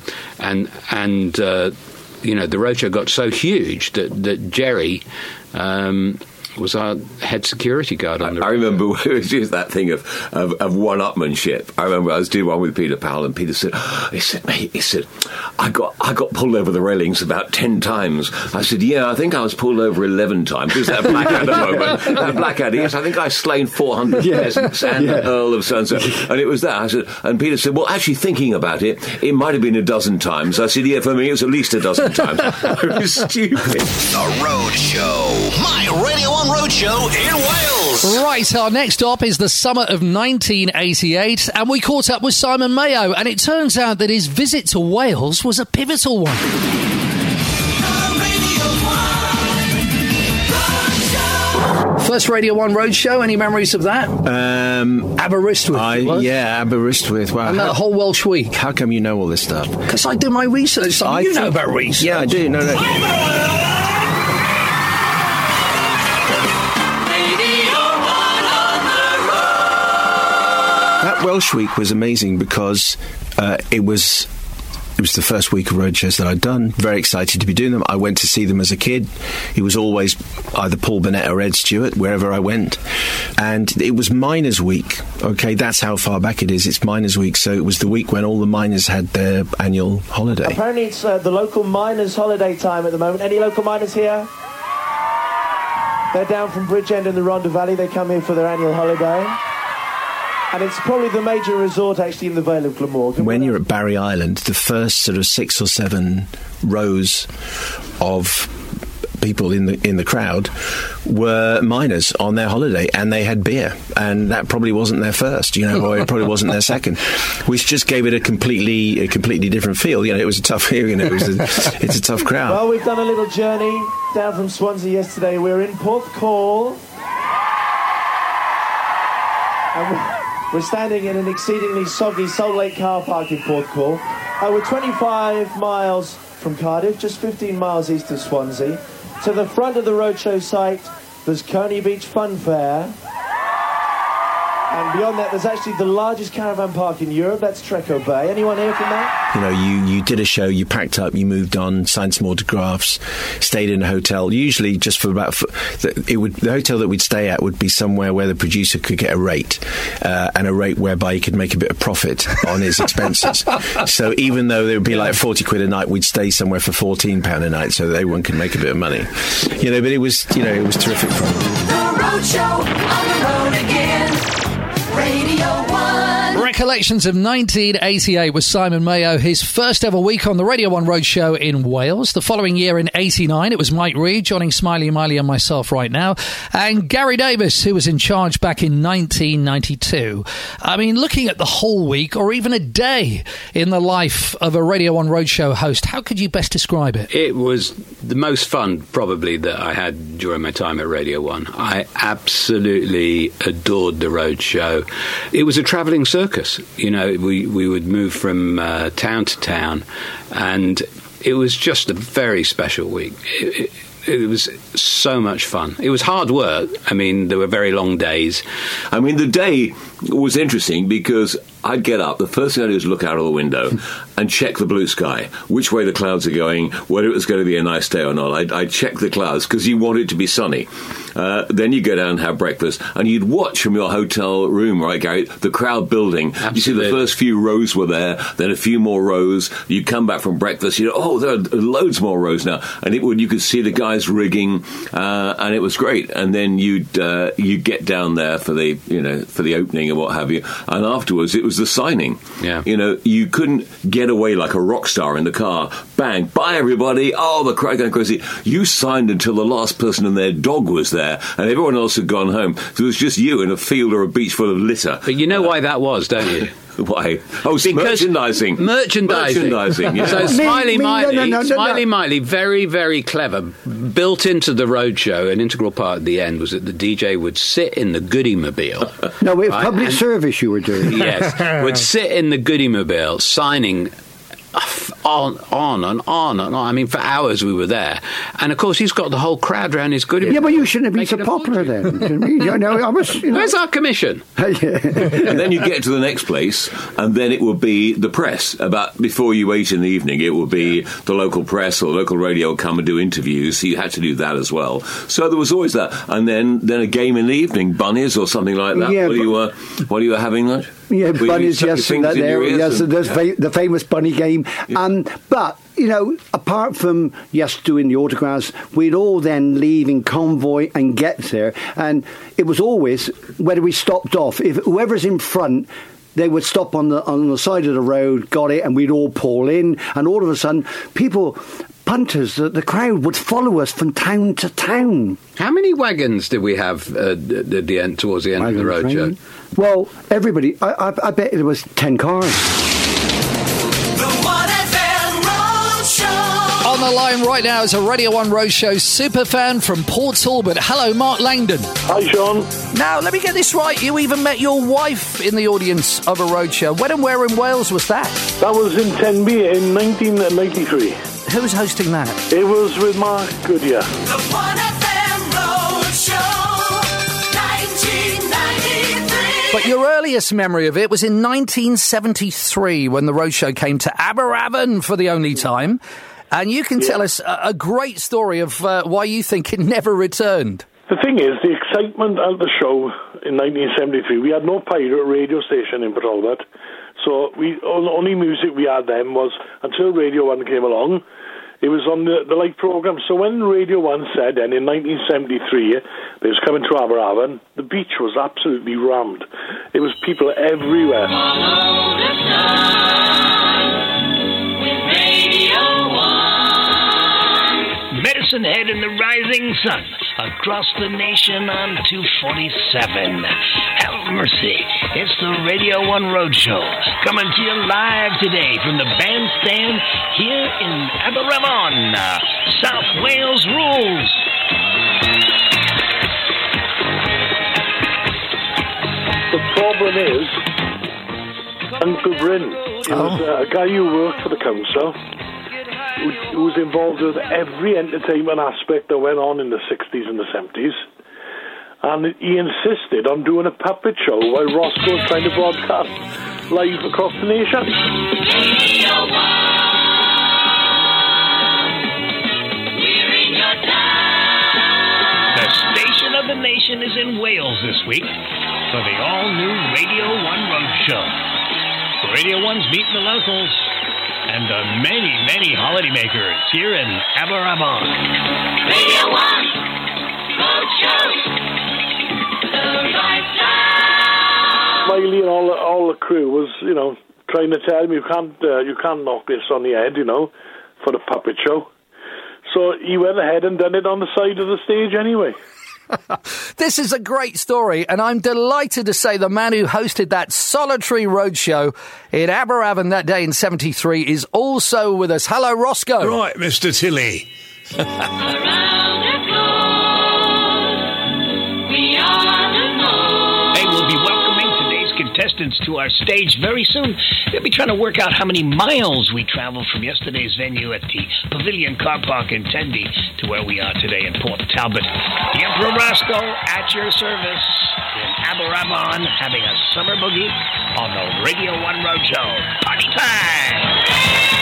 roadshow got so huge that Jerry was our head security guard on the I remember it was just that thing of one-upmanship. I remember I was doing one with Peter Powell, and Peter said, mate, I got pulled over the railings about 10 times. I said, yeah, I think I was pulled over 11 times. It was that Blackadder moment. That Blackadder, yes, I think I slain 400 peasants and the Earl of so-and-so. And it was that. I said, and Peter said, well, actually thinking about it, it might have been a dozen times. I said, yeah, for me it was at least a dozen times. It was stupid. The Road Show. My Radio 1 Road Show in Wales. Right, our next stop is the summer of 1988, and we caught up with Simon Mayo, and it turns out that his visit to Wales was a pivotal one. First Radio 1 Roadshow, any memories of that? Aberystwyth. Aberystwyth. Wow. And that whole Welsh week. How come you know all this stuff? Because I do my research. You know about research. Yeah, I do. No. That Welsh week was amazing because it was the first week of roadshows that I'd done. Very excited to be doing them. I went to see them as a kid. It was always either Paul Burnett or Ed Stewart, wherever I went. And it was Miners' Week. Okay, that's how far back it is. It's Miners' Week, so it was the week when all the miners had their annual holiday. Apparently it's the local miners' holiday time at the moment. Any local miners here? They're down from Bridgend in the Rhondda Valley. They come here for their annual holiday. And it's probably the major resort, actually, in the Vale of Glamorgan. When you're at Barry Island, the first sort of 6 or 7 rows of people in the crowd were miners on their holiday, and they had beer, and that probably wasn't their first, or it probably wasn't their second, which just gave it a completely different feel. It was a tough, it's a tough crowd. Well, we've done a little journey down from Swansea yesterday. We're in Porthcawl, and we're standing in an exceedingly soggy Salt Lake car park in Porthcawl. We're 25 miles from Cardiff, just 15 miles east of Swansea. To the front of the roadshow site, there's Coney Beach Fun Fair. And beyond that, there's actually the largest caravan park in Europe. That's Treco Bay. Anyone here from that? You did a show, you packed up, you moved on, signed some autographs, stayed in a hotel. Usually, just for about the hotel that we'd stay at would be somewhere where the producer could get a rate, and a rate whereby he could make a bit of profit on his expenses. So even though there would be like 40 quid a night, we'd stay somewhere for £14 a night, so that everyone could make a bit of money. But it was terrific fun. The Road Show on the road again. Radio 1. Recollections of 1988 with Simon Mayo, his first ever week on the Radio 1 Roadshow in Wales. The following year in 89, it was Mike Reid joining Smiley Miley and myself right now, and Gary Davis, who was in charge back in 1992. I mean, looking at the whole week, or even a day in the life of a Radio 1 Roadshow host, how could you best describe it? It was the most fun, probably, that I had during my time at Radio 1. I absolutely adored the Roadshow. It was a travelling circus. We would move from town to town, and it was just a very special week. It was so much fun. It was hard work. I mean, there were very long days. I mean, the day was interesting because I'd get up, the first thing I'd do is look out of the window and check the blue sky, which way the clouds are going, whether it was going to be a nice day or not. I'd check the clouds because you want it to be sunny. Then you go down and have breakfast, and you'd watch from your hotel room, right, Gary, the crowd building. Absolutely. You see the first few rows were there, then a few more rows. You'd come back from breakfast, there are loads more rows now. And you could see the guys rigging, and it was great. And then you'd get down there for the opening and what have you. And afterwards, it was the signing. Yeah. You couldn't get away like a rock star in the car. Bang, bye everybody. Oh, the crowd going crazy. You signed until the last person and their dog was there, and everyone else had gone home. So it was just you in a field or a beach full of litter. But you know why that was, don't you? Why? Oh, merchandising. Yeah. So Smiley Miley, very, very clever. Built into the roadshow, an integral part at the end was that the DJ would sit in the goodie-mobile. No, it's public service you were doing. Yes, would sit in the goodie-mobile signing on and on and on. I mean, for hours we were there. And, of course, he's got the whole crowd around his good. Yeah, but you shouldn't have been so popular then. Where's our commission? And then you get to the next place, and then it would be the press. About before you ate in the evening, it would be the local press or local radio come and do interviews, so you had to do that as well. So there was always that. And then a game in the evening, bunnies or something like that, Yeah, while you were having lunch. Yeah, Were you bunnies, yes, tucking that things in there, your ears yes, and- there's the famous bunny game. But, apart from, doing the autographs, we'd all then leave in convoy and get there. And it was always, whether we stopped off, if whoever's in front, they would stop on the side of the road, got it, and we'd all pull in. And all of a sudden, punters, the crowd would follow us from town to town. How many wagons did we have at the end, towards the end of the roadshow? Well, everybody, I bet there was 10 cars. On the line right now is a Radio 1 Roadshow superfan from Port Talbot. Hello, Mark Langdon. Hi, Sean. Now, let me get this right. You even met your wife in the audience of a roadshow. When and where in Wales was that? That was in Tenby in 1993. Who was hosting that? It was with Mark Goodyear. The 1FM Roadshow, 1993. But your earliest memory of it was in 1973 when the roadshow came to Aberavon for the only time. And you can tell us a great story of why you think it never returned. The thing is, the excitement at the show in 1973, we had no pirate radio station in Port Talbot, so the only music we had then was, until Radio 1 came along, it was on the live programme. So when Radio 1 said then in 1973 they was coming to Aberavon, the beach was absolutely rammed. It was people everywhere. Medicine Head and the Rising Sun, across the nation on 247. Have mercy, it's the Radio 1 Roadshow, coming to you live today from the bandstand here in Aberavon. South Wales rules. The problem is, Uncle Bryn, he was a guy who worked for the council, who was involved with every entertainment aspect that went on in the 60s and the 70s. And he insisted on doing a puppet show while Roscoe was trying to broadcast live across the nation. The station of the nation is in Wales this week for the all-new Radio 1 Roadshow. Radio 1's meeting the locals and the many, many holidaymakers here in Aberavon. Radio 1 Roadshow, the right time. Smiley and all the crew was, trying to tell him you can't knock this on the head, for the puppet show. So he went ahead and done it on the side of the stage anyway. This is a great story, and I'm delighted to say the man who hosted that solitary roadshow in Aberavon that day in 73 is also with us. Hello, Roscoe. Right, Mr. Tilley. Hey, we'll be welcoming today's contestants to our stage very soon. We'll be trying to work out how many miles we traveled from yesterday's venue at the Pavilion Car Park in Tenby to where we are today in Port Talbot. The Emperor Roscoe at your service in Aberavon, having a summer boogie on the Radio 1 Roadshow. Party time!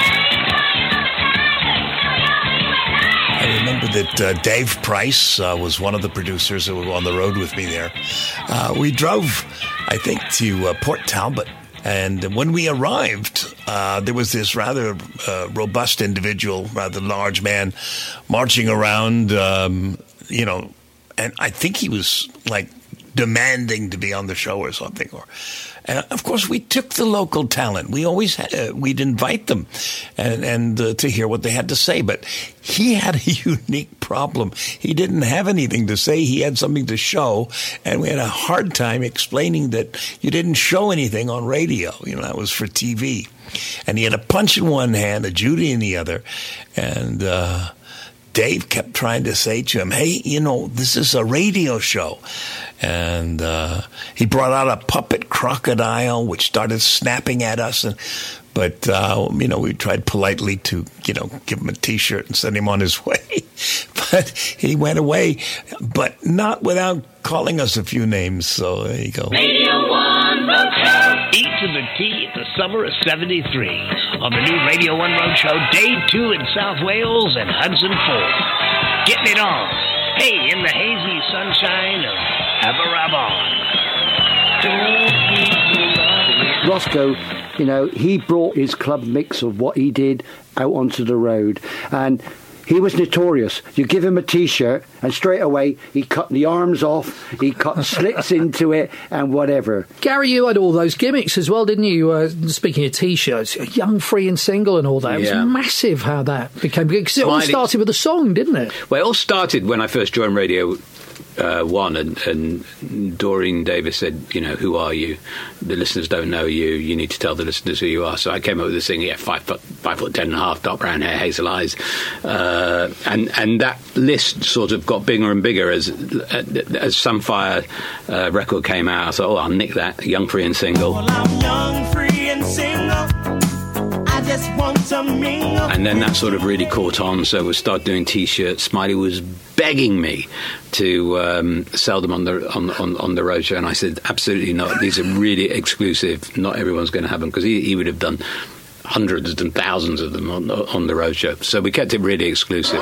I remember that Dave Price was one of the producers who were on the road with me there. We drove, I think, to Port Talbot. And when we arrived, there was this rather robust individual, rather large man, marching around, and I think he was like demanding to be on the show or something. And of course, we took the local talent. We always we'd invite them and to hear what they had to say. But he had a unique problem. He didn't have anything to say. He had something to show, and we had a hard time explaining that you didn't show anything on radio. That was for TV. And he had a punch in one hand, a Judy in the other, and Dave kept trying to say to him, hey, this is a radio show. And he brought out a puppet crocodile, which started snapping at us. But we tried politely to, give him a T-shirt and send him on his way. But he went away, but not without calling us a few names. So there you go. Radio 1 Roadshow. E to the T, the summer of 73. On the new Radio 1 Roadshow, day 2 in South Wales and Hudson Falls. Getting it on. Hey, in the hazy sunshine of Aberabon. Roscoe, he brought his club mix of what he did out onto the road. And he was notorious. You give him a T-shirt and straight away he cut the arms off, he cut slits into it and whatever. Gary, you had all those gimmicks as well, didn't you? Speaking of T-shirts, Young, Free and Single and all that. It was massive how that became... Because it all started with a song, didn't it? Well, it all started when I first joined Radio 1 and Doreen Davis said, who are you? The listeners don't know you. You need to tell the listeners who you are. So I came up with this thing, 5'10.5", dark brown hair, hazel eyes. And that list sort of got bigger and bigger as Sunfire record came out. I thought, I'll nick that, Young, Free and Single. Well, I'm young, free and single. I just want to mingle. And then that sort of really caught on, so we started doing T-shirts. Smiley was begging me to sell them on the roadshow, and I said, absolutely not. These are really exclusive. Not everyone's going to have them, because he would have done hundreds and thousands of them on the roadshow. So we kept it really exclusive.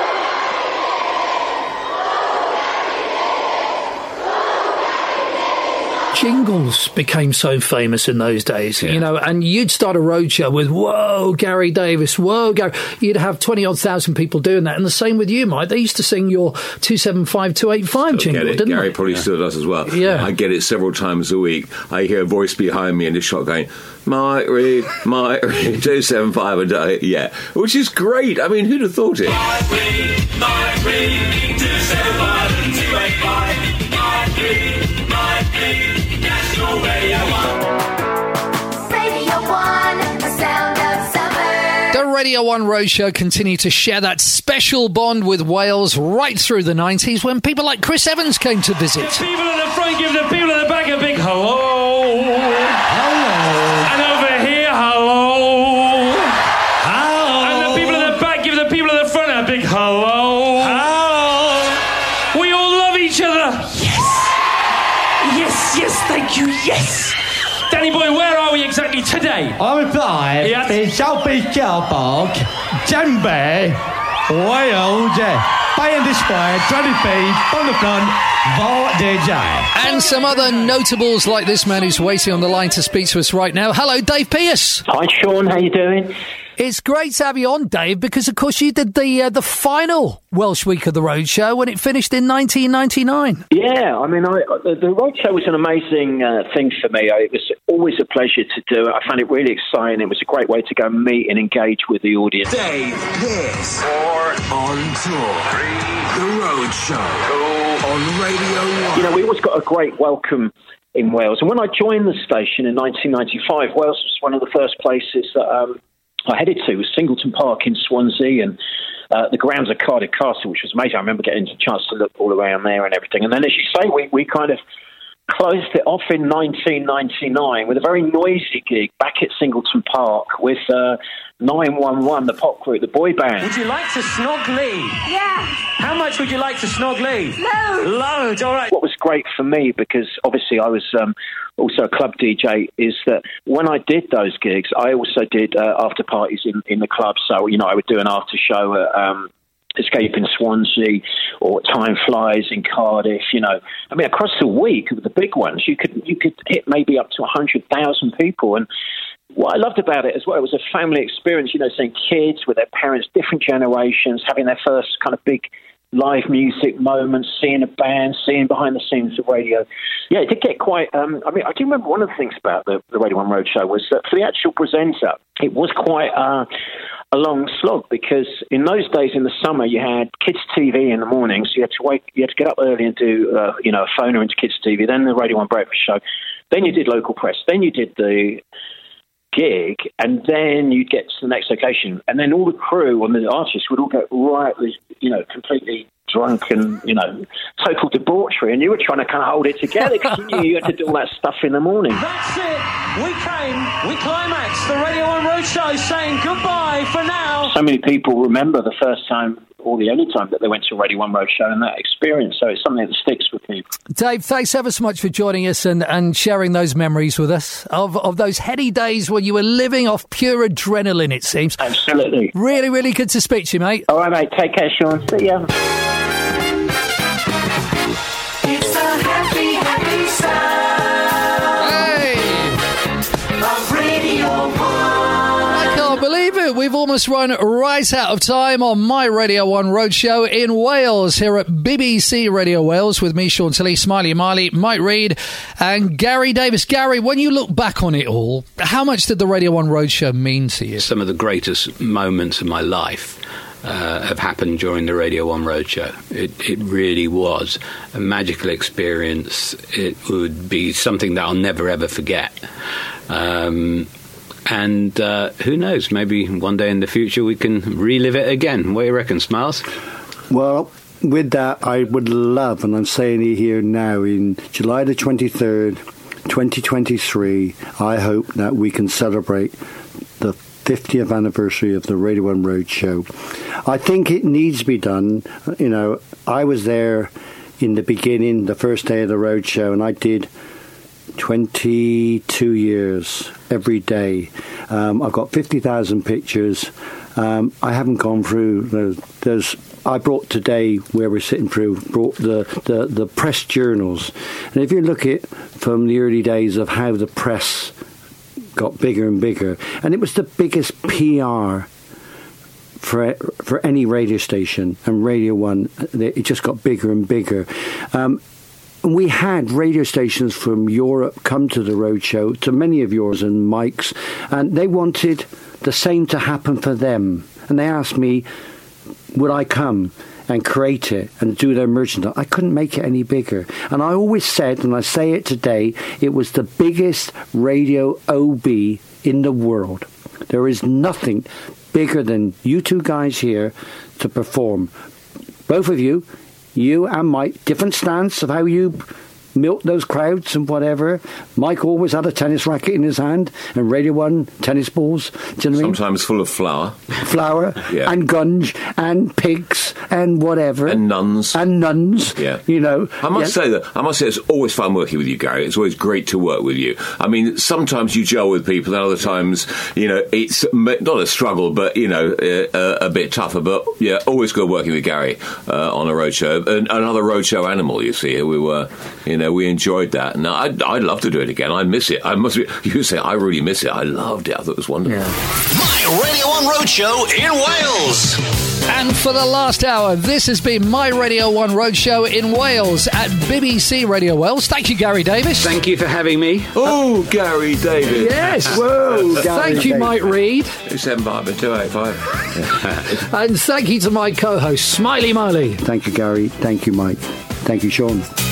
Jingles became so famous in those days, and you'd start a roadshow with, whoa, Gary Davis, whoa, Gary. You'd have 20-odd thousand people doing that. And the same with you, Mike. They used to sing your 275-285 jingle, didn't Gary they? probably still does as well. Yeah. I get it several times a week. I hear a voice behind me in the shot going, Mike Reed, 275 a day. Yeah, which is great. I mean, who'd have thought it? Mike Reed, 275 and 285. Mike Reed, National Radio 1. Radio 1, the sound of summer. The Radio 1 Roadshow continue to share that special bond with Wales right through the 90s when people like Chris Evans came to visit. The people at the front give the people at the back a big hello. Hello. And over here, hello. Hello. And the people at the back give the people at the front a big hello. Hello. We all love each other. Yes, thank you, yes. Danny boy, where are we exactly today? I'm live in Southeast Car Denby, Wales. Pay and display, 20 feet on the front, Vol DJ. And some other notables like this man who's waiting on the line to speak to us right now. Hello, Dave Pearce. Hi, Sean. How you doing? It's great to have you on, Dave, because, of course, you did the final Welsh Week of the Roadshow when it finished in 1999. Yeah, I mean, the Roadshow was an amazing thing for me. It was always a pleasure to do it. I found it really exciting. It was a great way to go meet and engage with the audience. Dave Pearce. 4 on tour. 3. The Roadshow. On Radio 1. We always got a great welcome in Wales. And when I joined the station in 1995, Wales was one of the first places that I headed to. Was Singleton Park in Swansea and the grounds of Cardiff Castle, which was amazing. I remember getting a chance to look all around there and everything. And then, as you say, we kind of closed it off in 1999 with a very noisy gig back at Singleton Park with 911, the pop group, the boy band. Would you like to snog Lee? Yeah. How much would you like to snog Lee? Loads, all right. What was great for me, because obviously I was also a club DJ, is that when I did those gigs, I also did after parties in the club. So, I would do an after show at Escape in Swansea or Time Flies in Cardiff. I mean, across the week, the big ones, you could hit maybe up to 100,000 people. And what I loved about it as well, it was a family experience, seeing kids with their parents, different generations, having their first kind of big live music moments, seeing a band, seeing behind the scenes of radio. Yeah, it did get quite... I do remember one of the things about the Radio 1 Roadshow was that for the actual presenter, it was quite a long slog, because in those days in the summer, you had Kids TV in the morning, so you had to get up early and do, a phoner into Kids TV, then the Radio 1 Breakfast Show, then you did local press, then you did the gig, and then you'd get to the next location, and then all the crew and the artists would all get completely drunk and, total debauchery, and you were trying to kind of hold it together because you knew you had to do all that stuff in the morning. That's it. We climaxed the Radio 1 Roadshow saying goodbye for now. So many people remember the first time or the only time that they went to a Radio 1 Roadshow and that experience, so it's something that sticks with people. Dave, thanks ever so much for joining us and sharing those memories with us of those heady days when you were living off pure adrenaline, it seems. Absolutely. Really, really good to speak to you, mate. All right, mate. Take care, Sean. See ya. It's a happy, happy sound of Radio 1. I can't believe it. We've almost run right out of time on my Radio 1 Roadshow in Wales here at BBC Radio Wales with me, Sean Tilley, Smiley Miley, Mike Reid and Gary Davis. Gary, when you look back on it all, how much did the Radio 1 Roadshow mean to you? Some of the greatest moments of my life have happened during the Radio 1 Roadshow. It really was a magical experience. It would be something that I'll never ever forget. And who knows, maybe one day in the future we can relive it again. What do you reckon, Smiles? Well, with that, I would love, and I'm saying it here now, in July the 23rd, 2023, I hope that we can celebrate the 50th anniversary of the Radio 1 Roadshow. I think it needs to be done. I was there in the beginning, the first day of the Roadshow, and I did 22 years every day. I've got 50,000 pictures. I haven't gone through I brought today, where we're sitting through, brought the press journals. And if you look at from the early days of how the press got bigger and bigger, and it was the biggest PR for any radio station, and Radio 1, it just got bigger and bigger. We had radio stations from Europe come to the Roadshow, to many of yours and Mike's, and they wanted the same to happen for them. And they asked me, would I come and create it and do their merchandise? I couldn't make it any bigger. And I always said, and I say it today, it was the biggest radio OB in the world. There is nothing bigger than you two guys here to perform. Both of you and Mike, different stance of how you milk those crowds and whatever. Mike always had a tennis racket in his hand and Radio 1 tennis balls. Do you know what I mean? Sometimes full of flour. Yeah. And gunge and pigs and whatever. And nuns. Yeah. I must say it's always fun working with you, Gary. It's always great to work with you. I mean, sometimes you gel with people, and other times, it's not a struggle, but, a bit tougher. But, yeah, always good working with Gary on a roadshow. Another roadshow animal, you see. We were, we enjoyed that. And I'd love to do it again. I miss it. You say, I really miss it. I loved it. I thought it was wonderful. My Radio 1 Roadshow in Wales. And for the last hour, this has been My Radio 1 Roadshow in Wales at BBC Radio Wales. Thank you, Gary Davis. Thank you for having me. Oh, Gary Davis. Yes. Whoa, Thank you, Mike Reid. 275-285. And thank you to my co-host, Smiley Miley. Thank you, Gary. Thank you, Mike. Thank you, Sean.